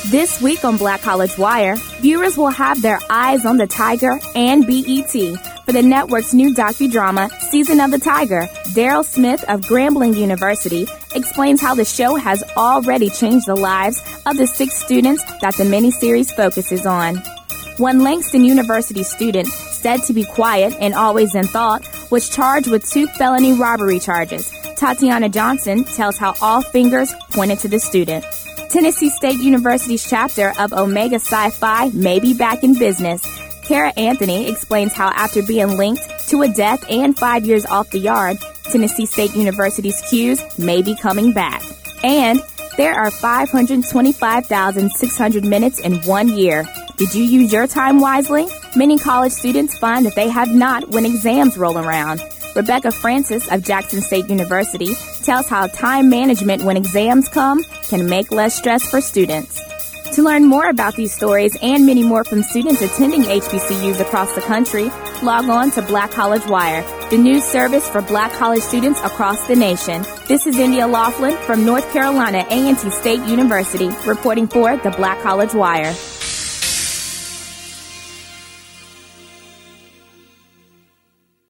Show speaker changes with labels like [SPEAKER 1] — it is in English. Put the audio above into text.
[SPEAKER 1] This week on Black College Wire, viewers will have their eyes on the Tiger and BET for the network's new docudrama, Season of the Tiger. Daryl Smith of Grambling University explains how the show has already changed the lives of the 6 students that the miniseries focuses on. One Langston University student, said to be quiet and always in thought, was charged with 2 felony robbery charges. Tatiana Johnson tells how all fingers pointed to the student. Tennessee State University's chapter of Omega Psi-Phi may be back in business. Kara Anthony explains how after being linked to a death and 5 years off the yard, Tennessee State University's Qs may be coming back. And there are 525,600 minutes in 1 year. Did you use your time wisely? Many college students find that they have not when exams roll around. Rebecca Francis of Jackson State University tells how time management when exams come can make less stress for students. To learn more about these stories and many more from students attending HBCUs across the country, log on to Black College Wire, the news service for Black college students across the nation. This is India Laughlin from North Carolina A&T State University, reporting for the Black College Wire.